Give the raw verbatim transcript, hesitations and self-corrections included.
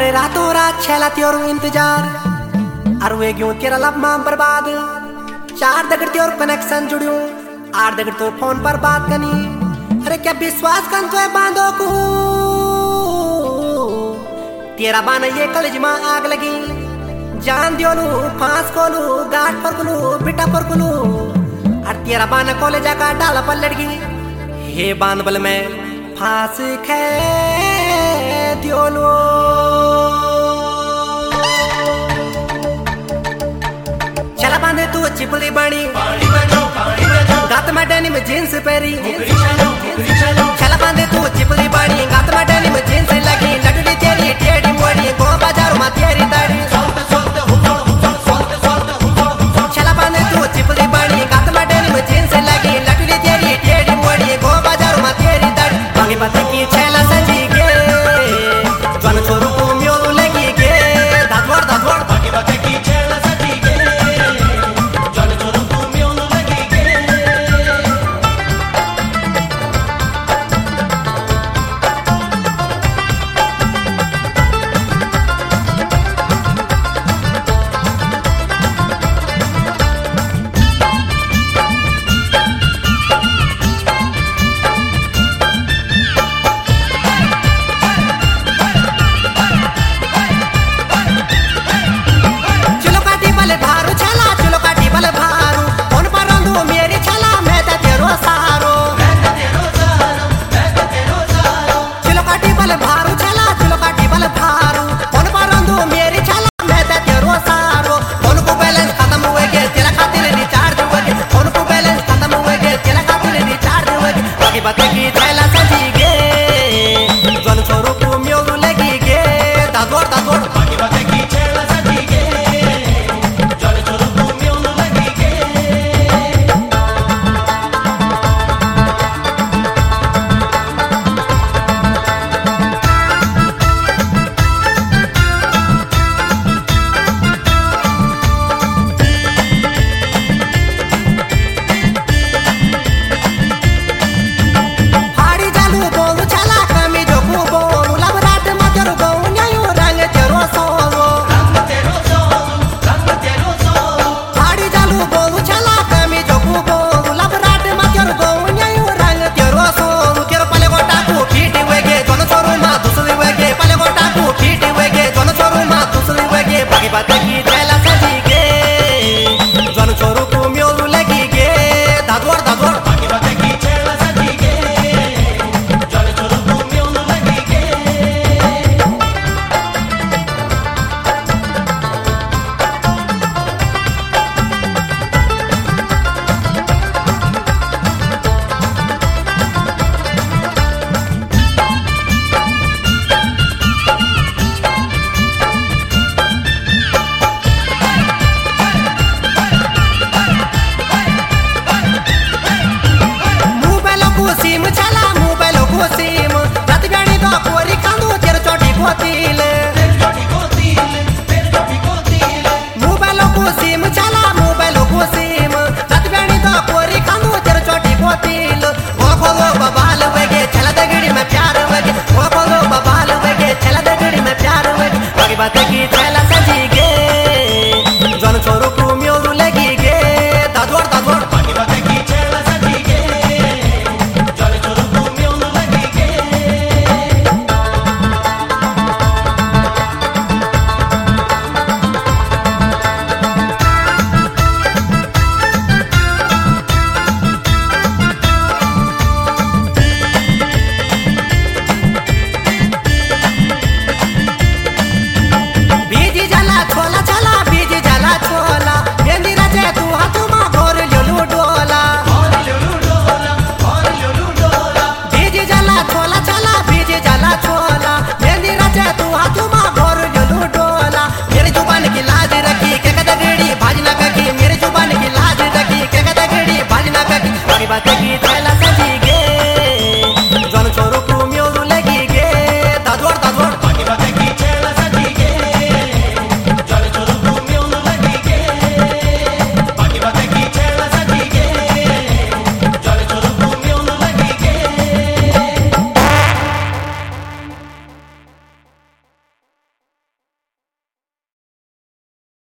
करे रातों रात छेला त्योर इंतजार और वे क्यों तेरा लब मां बर्बाद चार दगड़ त्योर कनेक्शन जुड़ियों आठ दगड़ तो फोन पर बात करनी अरे क्या विश्वास कर तो बांधो को तेरा बाना ये कलेज मां आग लगी जान दियोलू फांस कोलू गाठ पर कुलू बिटा पर कुलू और तेरा बाना कॉलेज का डाला पर लड़गी हे बांध बल में फांस खे दियोलू चला बांधे तू चिपली बाणी गात में डेनिम जींस पहरी चला बांधे तू चिपली बाणी गात में डेनिम जींस लगी लगड़ी तेरी टेढ़ी मोड़ी गो बाजारों में तेरी दाढ़ी चला बांधे तू चिपली बाणी गात में डेनिम जींस लगी लगड़ी तेरी टेढ़ी मोड़ी गो बाजारों में तेरी दाढ़ी बाकी बात की छेला सजी गे जन छोरू को म्योलू लगी गे दादवाड़ दादवाड़ बाकी बात की छेला सजी गे जन छोरू को म्योलू लगी गे बाकी बात की थैला सजी